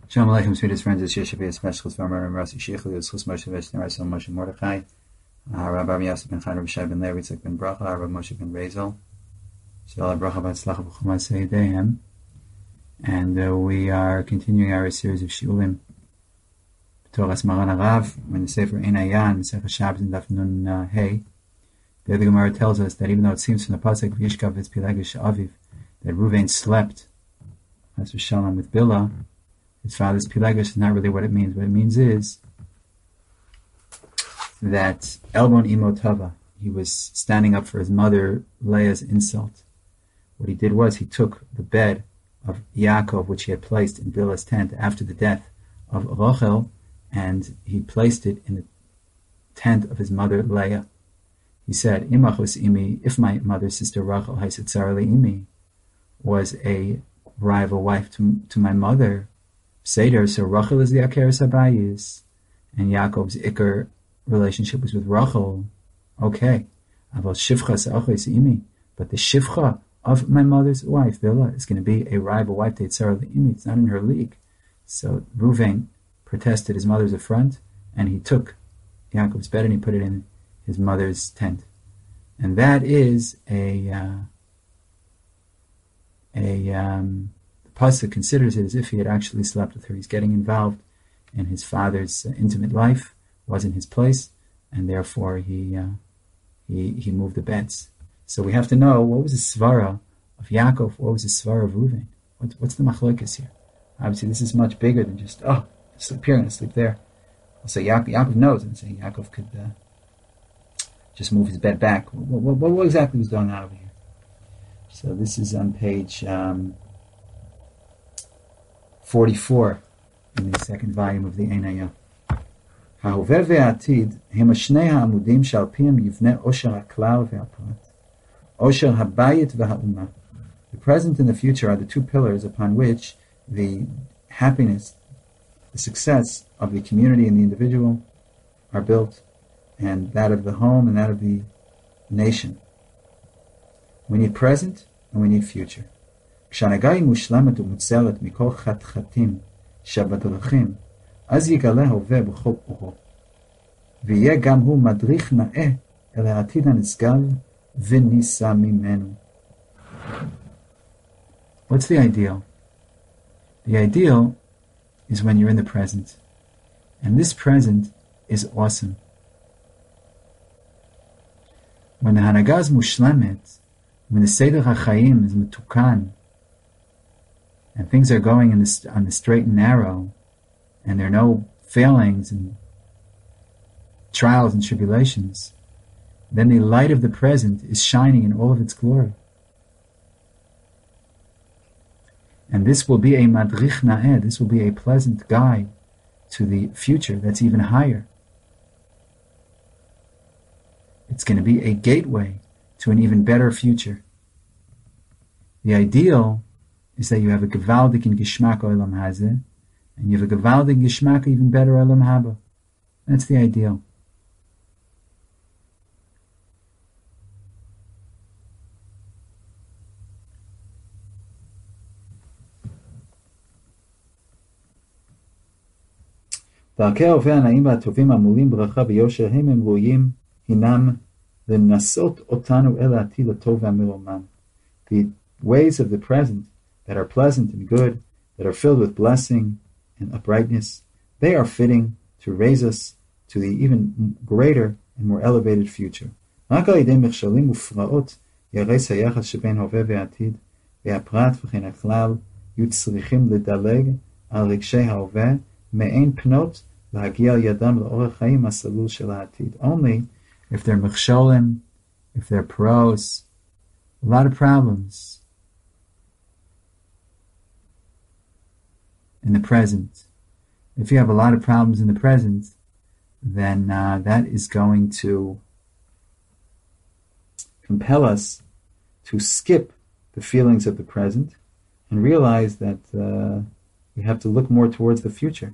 Shalom Aleichem, sweetest friends. It's Yeshiva Specialist Farmer and Rasi Sheikhli. It's Chus Moshe Veshner, Rasul Moshe Mordechai, Rabbi Yosef ben Chaim, Rabbi Shai ben Levi, Yitzchak ben Bracha, Rabbi Moshe ben Rezel. Shalom Bracha Batzlacha B'Chuma Seidehem. And we are continuing our series of Shiurim. Torah's Maran Arav, when the Sefer Ein Ayan, Masechah Shabbos and Daf Nun Hey. There the Gemara tells us that even though it seems from the pasuk V'yishkav es Pilegesh Aviv that Reuven slept, as for Shalom, with Bilhah, his father's Pilegesh is not really what it means. What it means is that Elbon Imo Tava, he was standing up for his mother Leah's insult. What he did was he took the bed of Yaakov, which he had placed in Bilhah's tent after the death of Rachel, and he placed it in the tent of his mother Leah. He said, Imachos Imi, if my mother's sister Rachel Haisetzarli Imi was a rival wife to my mother, Seder, so Rachel is the Akeres Habayis, and Yaakov's Iker relationship was with Rachel. Okay. Aval Shivcha Sa'achos Imi, but the Shivcha of my mother's wife, Bilhah, is going to be a rival wife to Yitzhak Imi. It's not in her league. So Reuven protested his mother's affront, and he took Yaakov's bed and he put it in his mother's tent. And that is the Pasuk considers it as if he had actually slept with her. He's getting involved in his father's intimate life, wasn't his place, and therefore he moved the beds. So we have to know, what was the svara of Yaakov, what was the svara of Reuven? What's the machlokes here? Obviously this is much bigger than just, sleep here and sleep there. So Yaakov knows, and say Yaakov could just move his bed back. What exactly was going on over here? So this is on page 44 in the second volume of the Ein Hayah. ההווה והעתיד הם שני העמודים שעל פיהם יבנה עושר הכלל והפרט, עושר הבית והאומה. The present and the future are the two pillars upon which the happiness, the success of the community and the individual are built, and that of the home and that of the nation. We need present and we need future. כשהנהגה היא מושלמת ומוצלת מכל חתחתים שבדרכים, אז יגלה הווה בכל אורו, ויהיה גם הוא מדריך נאה אל העתיד הנשגב ונישא ממנו. What's the ideal? The ideal is when you're in the present. And this present is awesome. When the Hanagah is mushlemet, when the Seder HaChaim is metukan, and things are going on the straight and narrow, and there are no failings and trials and tribulations, then the light of the present is shining in all of its glory. And this will be a madrich na'eh, this will be a pleasant guide to the future that's even higher. It's going to be a gateway to an even better future. The ideal is that you have a gewaldig in Geschmack Olam Hazeh, and you have a gewaldig Geschmack even better Olam Haba. That's the ideal. דרכי ההווה הנעים והטובים המולים ברכה ויושר הם ראויים הינם לנסות אותנו אל העתיד הטוב והמרומם. The ways of the present that are pleasant and good, that are filled with blessing and uprightness, they are fitting to raise us to the even greater and more elevated future. רק על ידי מכשולים ופרעות ירס היחס שבין הווה והעתיד, והפרט וכן הכלל יהיו צריכים לדלג על רגשי ההווה מעין פנות להגיע על ידם לאורך חיים הסלול של העתיד. Only if they're מכשולים, if they're pros, a lot of problems in the present. If you have a lot of problems in the present, then that is going to compel us to skip the feelings of the present and realize that we have to look more towards the future.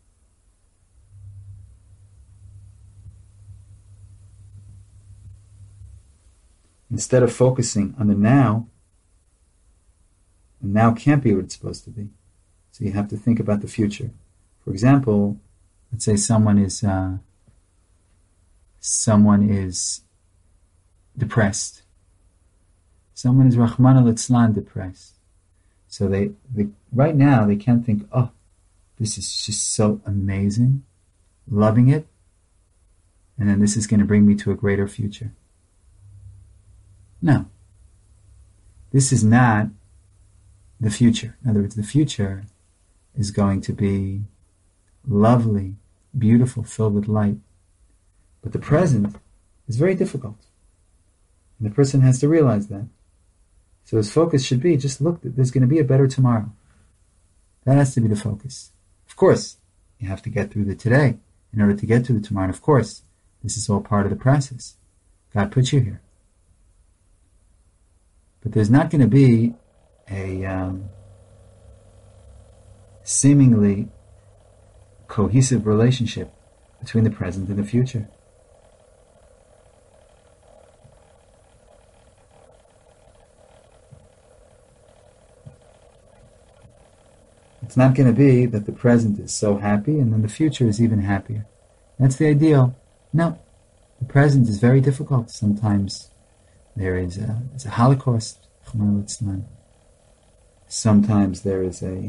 Instead of focusing on the now, the now can't be what it's supposed to be. So you have to think about the future. For example, let's say someone is depressed. Someone is Rahman al-Itzlan depressed. So they right now they can't think, oh, this is just so amazing, loving it, and then this is going to bring me to a greater future. No. This is not the future. In other words, the future is going to be lovely, beautiful, filled with light. But the present is very difficult. And the person has to realize that. So his focus should be, just look, there's going to be a better tomorrow. That has to be the focus. Of course, you have to get through the today in order to get to the tomorrow. And of course, this is all part of the process. God put you here. But there's not going to be a seemingly cohesive relationship between the present and the future. It's not going to be that the present is so happy and then the future is even happier. That's the ideal. No. The present is very difficult. Sometimes there is a Holocaust. Sometimes there is a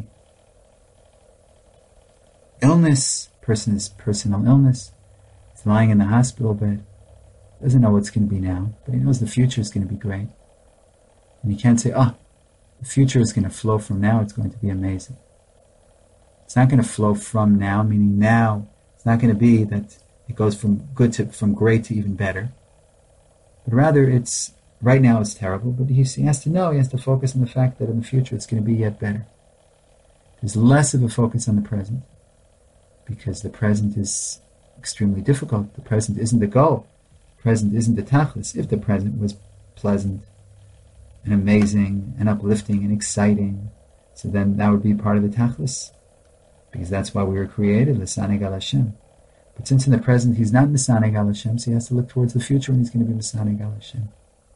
illness, personal illness. He's lying in the hospital bed. Doesn't know what's going to be now, but he knows the future is going to be great. And you can't say, oh, the future is going to flow from now, it's going to be amazing. It's not going to flow from now, meaning now, it's not going to be that it goes from great to even better. But rather, it's right now it's terrible, but he has to know, he has to focus on the fact that in the future it's going to be yet better. There's less of a focus on the present, because the present is extremely difficult. The present isn't the goal. The present isn't the tachlis. If the present was pleasant and amazing and uplifting and exciting, so then that would be part of the tachlis, because that's why we were created, L'saneg al Hashem. But since in the present he's not L'saneg al Hashem, so he has to look towards the future when he's going to be L'saneg al Hashem.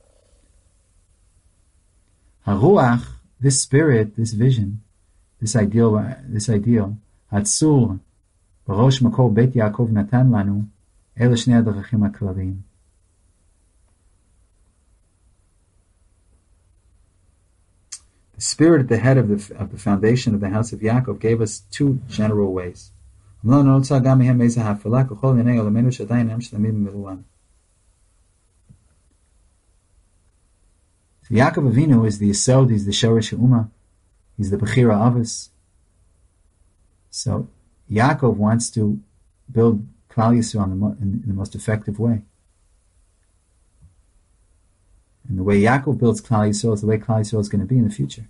Haruach, this spirit, this vision, this ideal, Hatzur, Barosh Makor Beit Yaakov Natan Lanu, Ele Shnei Adarachim HaKlalim. The spirit at the head of the foundation of the house of Yaakov gave us two general ways. So Yaakov Avinu is the Yesod, he's the Shoresh Ummah, he's the Bechira Avos. So Yaakov wants to build Klal Yisrael in the most effective way. And the way Yaakov builds Klal Yisrael is the way Klal Yisrael is going to be in the future.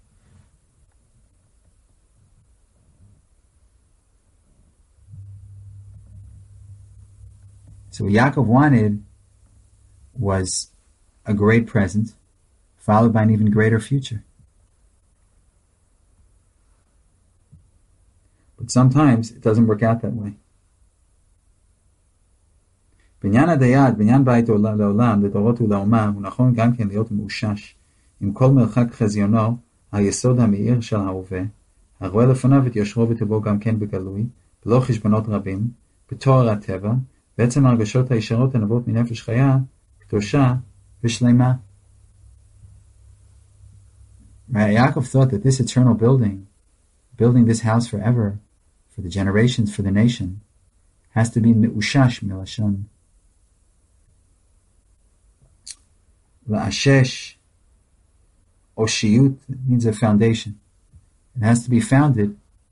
So what Yaakov wanted was a great present, followed by an even greater future. But sometimes it doesn't work out that way. בניין הדייד, בניין בית לעולם, לדורות ולאומה, הוא נכון גם כן להיות מאושש, עם כל מרחק חזיונו, היסוד המאיר של ההווה, הרואה לפניו את יושרו וטובו גם כן בגלוי, בלא חשבונות רבים, בתואר הטבע, בעצם הרגשות הישרות הנבואות מנפש חיה, קדושה ושלמה. Right, Yaakov thought that this eternal building this house forever, for the generations, for the nation, has to be me'ushash milashon. La'ashesh, oshiyut, means a foundation. It has to be founded.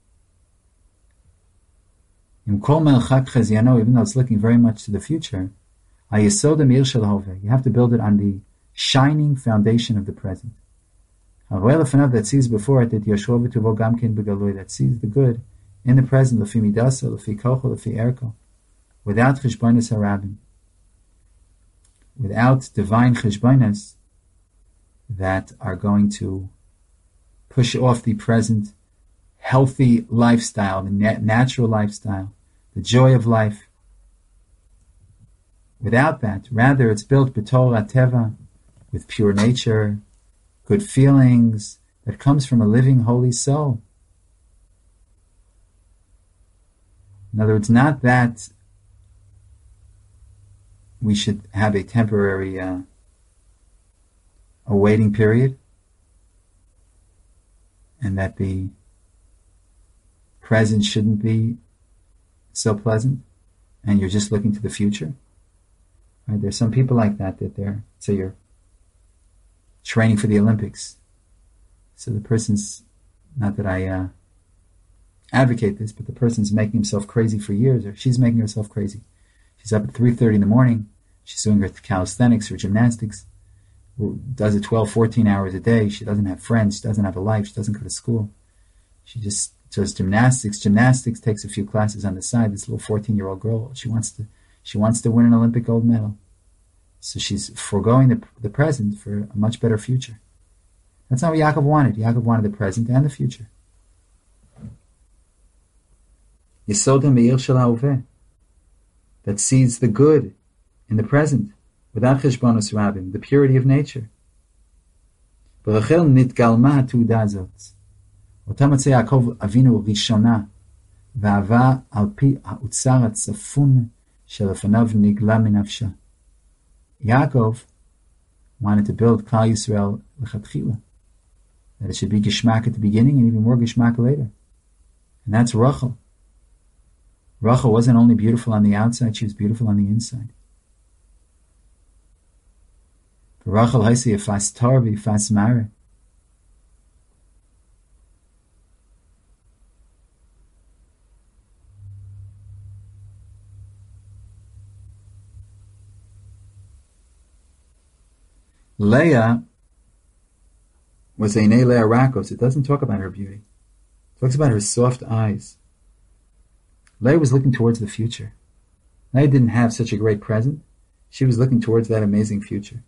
In kol melchak cheziano, even though it's looking very much to the future, hayesod ha'meir shel ha'hoveh. You have to build it on the shining foundation of the present. Ha'roeh lefanav, that sees before it, that yashro v'tuvo gam ken begalui, that sees the good in the present, lefi midasa, lefi kocho, lefi erko, without cheshbonos harabim, without divine cheshbonos that are going to push off the present healthy lifestyle, the natural lifestyle, the joy of life. Without that, rather it's built b'torah teva, with pure nature, good feelings, that comes from a living holy soul. In other words, not that we should have a temporary a waiting period, and that the present shouldn't be so pleasant, and you're just looking to the future. Right? There's some people like that so you're training for the Olympics. So the person's, not that I advocate this, but the person's making himself crazy for years, or she's making herself crazy. She's up at 3:30 in the morning. She's doing her calisthenics or gymnastics. Does it 12, 14 hours a day. She doesn't have friends. She doesn't have a life. She doesn't go to school. She just does gymnastics. Gymnastics, takes a few classes on the side. This little 14-year-old girl, she wants to win an Olympic gold medal. So she's foregoing the present for a much better future. That's not what Yaakov wanted. Yaakov wanted the present and the future. Yesod me'ir shel ha'oveh, that sees the good in the present, without cheshbonos rabim, the purity of nature. B'rachel nitgalma ha'tuda azot. אותה מצא יעקב אבינו ראשונה, ואהבה על פי האוצר הצפון שלפניו נגלה מנפשה. Yaakov wanted to build Klal Yisrael lechatchila, that it should be geshmak at the beginning and even more geshmak later. And that's Rachel. Rachel wasn't only beautiful on the outside, she was beautiful on the inside. For Rachel haisi yefas tar v'yefas mare. Leah was Einei Leah Rakos. It doesn't talk about her beauty. It talks about her soft eyes. Leah was looking towards the future. Leah didn't have such a great present. She was looking towards that amazing future.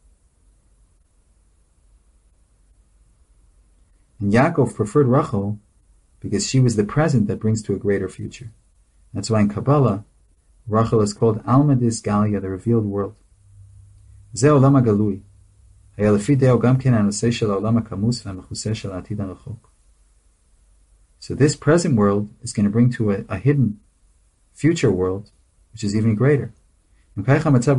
And Yaakov preferred Rachel because she was the present that brings to a greater future. That's why in Kabbalah, Rachel is called Alma Dis Galia, the revealed world. Ze Olam HaGalui. So this present world is going to bring to a hidden future world, which is even greater. That's the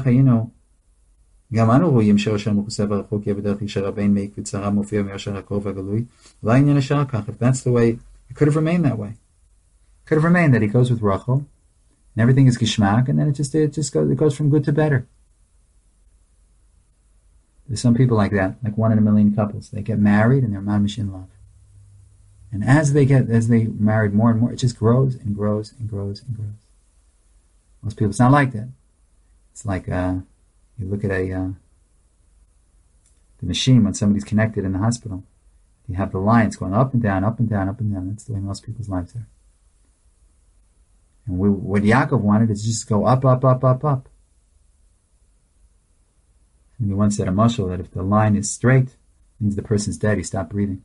way, it could have remained that way. It could have remained that he goes with Rachel, and everything is gishmak, and then it goes from good to better. There's some people like that, like 1 in a million couples. They get married and they're mamish in love. And as they married more and more, it just grows and grows and grows and grows. Most people, it's not like that. It's like you look at the machine when somebody's connected in the hospital. You have the lines going up and down, up and down, up and down. That's the way most people's lives are. And what Yaakov wanted is just go up, up, up, up, up. And he once said a mashal that if the line is straight, it means the person's dead, he stopped breathing.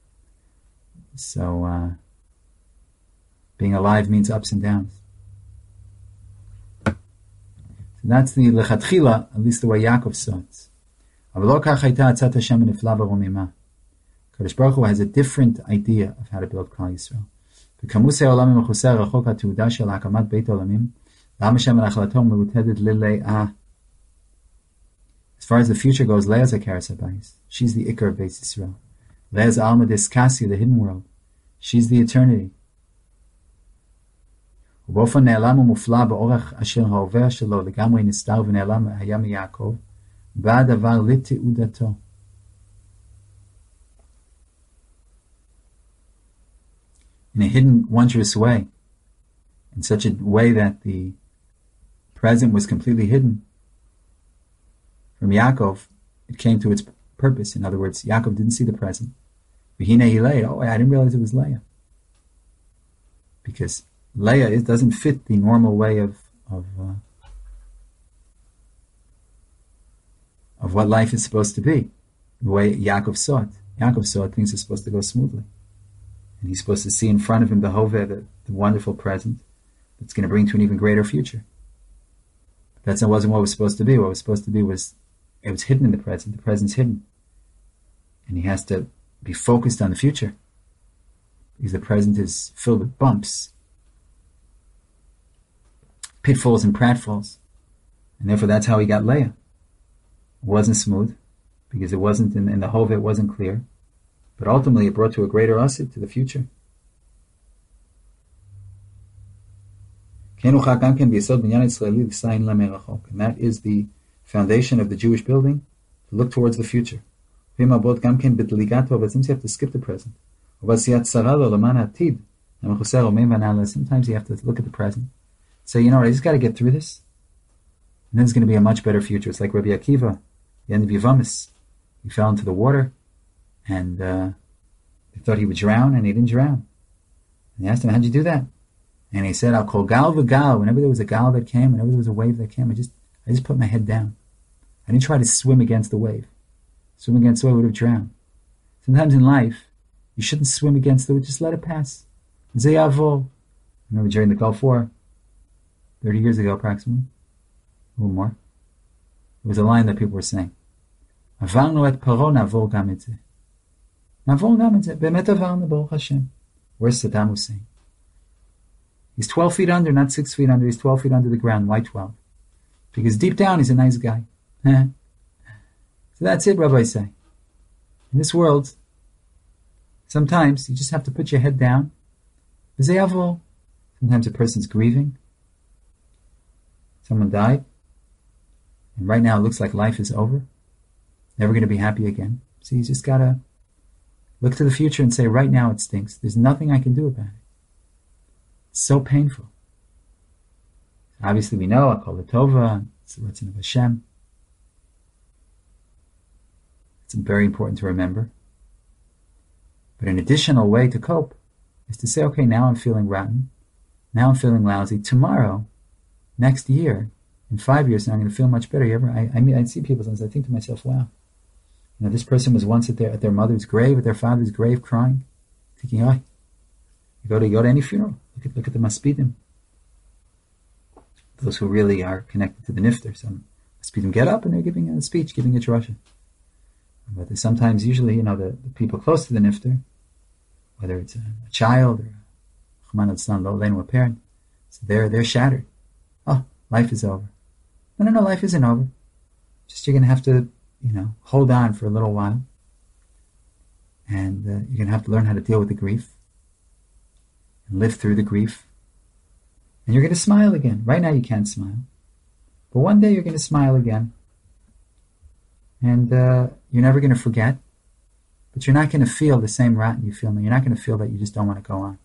So being alive means ups and downs. So that's the lechatchila, at least the way Yaakov saw it. Kadosh Baruch Hu has a different idea of how to build Klal Yisrael. As far as the future goes, Leah's a Karas HaBayis. She's the Ikar of Beis Yisrael. Leah's Alma Diskasi, the hidden world. She's the eternity. ובאופן נעלם ומופלא באורך אשר ההווה שלו לגמרי נסתר ונעלם היה מיעקב, בא הדבר לתעודתו. In a hidden, wondrous way. In such a way that the present was completely hidden. From Yaakov, it came to its purpose. In other words, Yaakov didn't see the present. V'hinei hilei, I didn't realize it was Leah. Because Leah, it doesn't fit the normal way of what life is supposed to be. The way Yaakov saw it. Yaakov saw it, things are supposed to go smoothly. And he's supposed to see in front of him the Hoveh, the wonderful present, that's going to bring to an even greater future. But that wasn't what was supposed to be. What was supposed to be was, it was hidden in the present. The present's hidden. And he has to be focused on the future. Because the present is filled with bumps. pitfalls and pratfalls. And therefore that's how he got Leah. It wasn't smooth, because it wasn't in the Hove, it wasn't clear. But ultimately it brought to a greater asid, to the future. And that is the foundation of the Jewish building, to look towards the future. But sometimes you have to skip the present. Sometimes you have to look at the present. Say, you know what, I just got to get through this, and then it's going to be a much better future. It's like Rabbi Akiva, the end of Yevamis. He fell into the water, and they thought he would drown, and he didn't drown. And they asked him, how'd you do that? And he said, I'll call gal v'gal. Whenever there was a gal that came, whenever there was a wave that came, I just put my head down. I didn't try to swim against the wave. Swim against the wave, I would have drowned. Sometimes in life, you shouldn't swim against the wave, just let it pass. Zeyavo. Remember during the Gulf War, 30 years ago approximately, a little more, there was a line that people were saying, Avarnu et paro navor gam et ze. Navor gam et ze. Be'emet avarnu, Baruch Hashem. Where's Saddam Hussein? He's 12 feet under, not 6 feet under. He's 12 feet under the ground. Why 12? Because deep down he's a nice guy. So that's it, Rabbi say. In this world, sometimes you just have to put your head down. Sometimes a person's grieving. Someone died. And right now it looks like life is over. Never going to be happy again. So you just got to look to the future and say, right now it stinks. There's nothing I can do about it. It's so painful. Obviously we know, Akol Tova, it's the Ratzon of Hashem. It's very important to remember. But an additional way to cope is to say, okay, now I'm feeling rotten. Now I'm feeling lousy. Tomorrow, next year, in 5 years, I'm going to feel much better. I see people sometimes, I think to myself, wow, this person was once at their mother's grave, at their father's grave, crying, thinking, oh, you go to any funeral, look at the Maspidim. Those who really are connected to the Nifter. Some Maspidim get up and they're giving a speech, giving a drasha. But sometimes, usually, the people close to the Nifter, whether it's a child or a parent, so they're shattered. Oh, life is over. No, life isn't over. Just you're going to have to, hold on for a little while. And you're going to have to learn how to deal with the grief. And live through the grief. And you're going to smile again. Right now you can't smile. But one day you're going to smile again. And you're never going to forget. But you're not going to feel the same rotten you feel now. You're not going to feel that you just don't want to go on.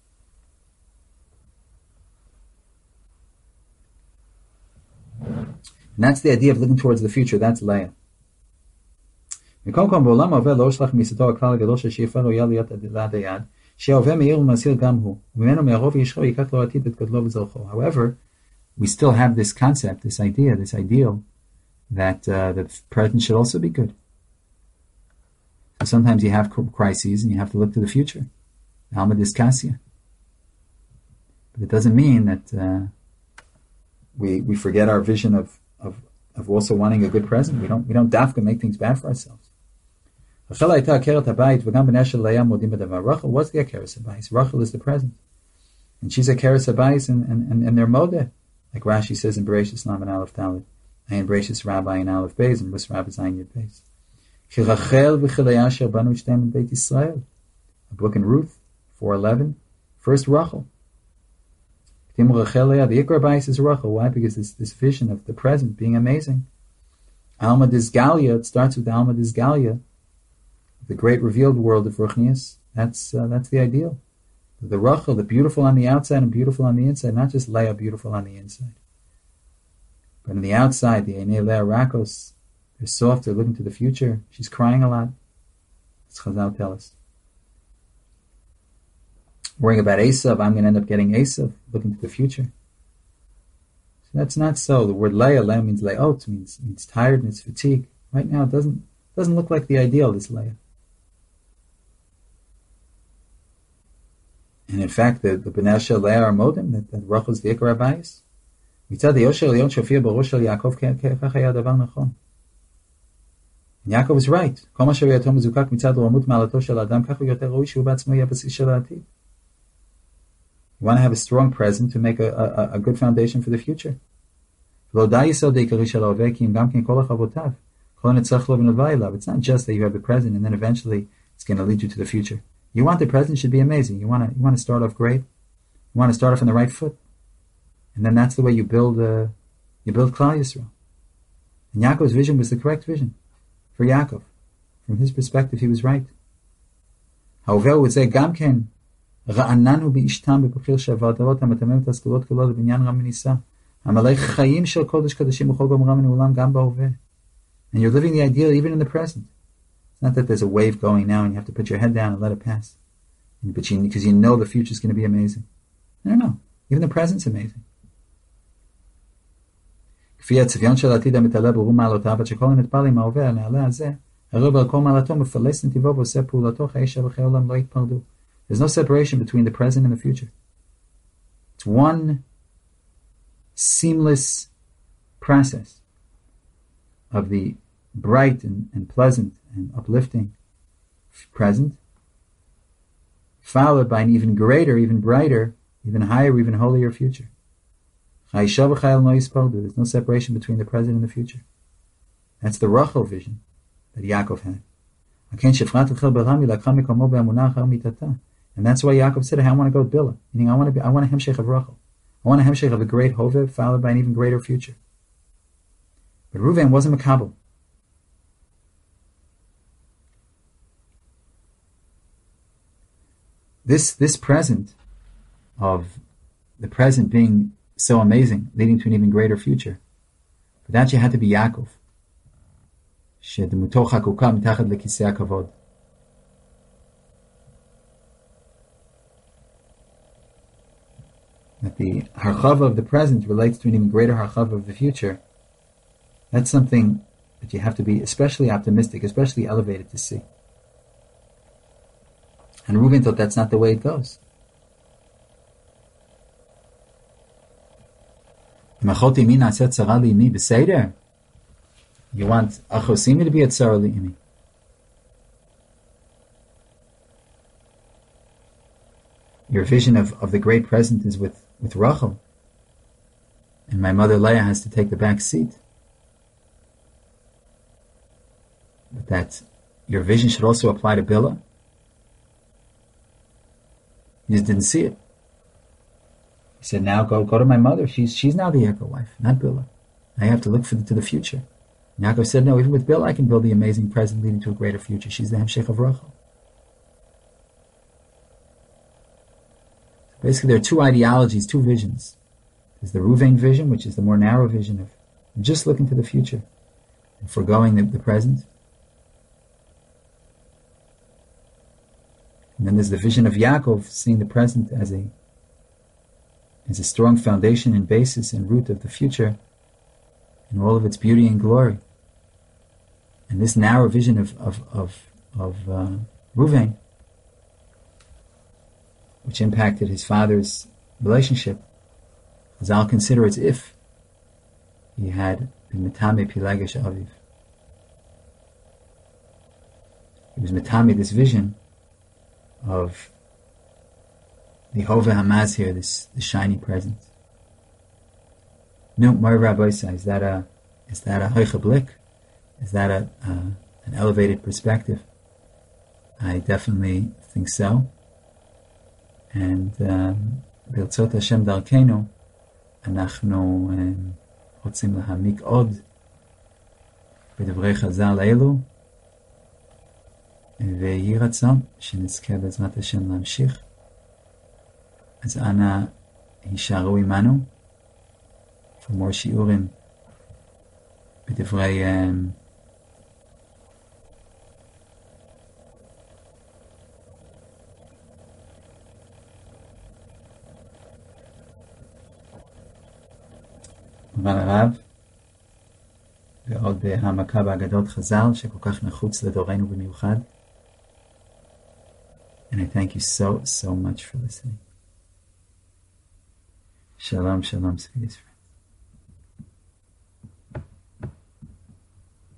And that's the idea of looking towards the future. That's Leah. However, we still have this concept, this idea, this ideal, that the present should also be good. So sometimes you have crises and you have to look to the future. Alma Diskasia. But it doesn't mean that we forget our vision of also wanting a good present. We don't dafka make things bad for ourselves. Rachel was the Akeres Habayis. Rachel is the present. And she's Akeres Habayis and they're modeh. Like Rashi says in Bereshis Lamed Aleph Dalet, Ayin Bereshis Rabbi in Aleph Beis, and Rus Rabbi Zayin Yud Beis. Ki Rachel v'Chilei Asher banu shtem in Beit Yisrael. A book in Ruth 4:11. First Rachel. The Ikra Bayis is Rachel. Why? Because this vision of the present being amazing. Alma Disgalia, it starts with Alma Disgalia, the great revealed world of Ruchnius. That's the ideal. The Rachel, the beautiful on the outside and beautiful on the inside, not just Leah beautiful on the inside. But on the outside, the Einei Leah Rakos, they're soft, they're looking to the future. She's crying a lot. As Chazal tell us. Worrying about Esav, I'm going to end up getting Esav, looking to the future. So that's not so. The word Leah means Leot, means tiredness, fatigue. Right now it doesn't look like the ideal, this Leah. And in fact, the Bnei Shel Leah are modim, that Rachel is the Ikar Habayis. Mitzad Yosher Leon Shofia Barosh Shel Yaakov kach haya davar nachon. And Yaakov is right. Kol masher yato mezukak mitzad romut malato shel adam kach hu yoter raui shu b'atzmo yeh b'sis shel ha'atid. You want to have a strong present to make a good foundation for the future. It's not just that you have the present and then eventually it's going to lead you to the future. You want the present should be amazing. You want to start off great. You want to start off on the right foot. And then that's the way you build Klal Yisrael. And Yaakov's vision was the correct vision for Yaakov. From his perspective, he was right. However, would say, Gamken, Ra'ananu bi'ishtam b'bukhil shavadaot ha'matamem taskulot kulot b'inyan ram v'nisa. Ha'malech chayim shel kodesh kodeshim b'chol gom ram v'ulam gam ba'oveh. And you're living the ideal even in the present. It's not that there's a wave going now and you have to put your head down and let it pass. Because you know the future is going to be amazing. No. Even the present's amazing. כפי הצביון של העתיד המתעלה ברום מעלותיו, עד שכל המתפללים העובר הנעלה הזה, הרב על כל מעלתו מפלס נתיבו ועושה פעולתו חיי שבחי עולם לא יתפרדו. There's no separation between the present and the future. It's one seamless process of the bright and pleasant and uplifting present, followed by an even greater, even brighter, even higher, even holier future. There's no separation between the present and the future. That's the Rachel vision that Yaakov had. And that's why Yaakov said, I want to go with Bilhah. Meaning, I want a hemshech of Rachel. I want a hemshech of a great Hovev, followed by an even greater future. But Reuven wasn't Makabel. This present of the present being so amazing, leading to an even greater future. But that you had to be Yaakov. That the harchava of the present relates to an even greater harchava of the future. That's something that you have to be especially optimistic, especially elevated to see. And Reuven thought that's not the way it goes. You want Achosimi to be at Tzara Li'imi. Your vision of the great present is with Rachel. And my mother Leah has to take the back seat. But that your vision should also apply to Bilhah. You just didn't see it. He said, now go to my mother. She's now the Yaakov wife, not Bilhah. Now you have to look to the future. And Yaakov said, no, even with Bilhah I can build the amazing present leading to a greater future. She's the Hemshech of Rachel. Basically, there are two ideologies, two visions. There's the Reuven vision, which is the more narrow vision of just looking to the future and foregoing the present. And then there's the vision of Yaakov, seeing the present as a strong foundation and basis and root of the future in all of its beauty and glory. And this narrow vision of Reuven, which impacted his father's relationship, as I'll consider as if he had been Metame Pilagesh Aviv. He was Metame, this vision of the Hove Hamaz here, the shiny present. No, my Rabbi says, is that a Hoicha Blik? Is that an elevated perspective? I definitely think so. And ברצות השם דרכנו אנחנו רוצים להעמיק עוד בדברי חז"ל אלו, ויהי רצון שנזכה בעזרת השם להמשיך. אז אנא הישארו עמנו for more שיעורים בדברי מרן הרב, ועוד העמקה באגדות חז"ל שכל כך נחוץ לדורנו במיוחד. And I thank you so much for listening. Shalom, shalom, Sfei Yisrael.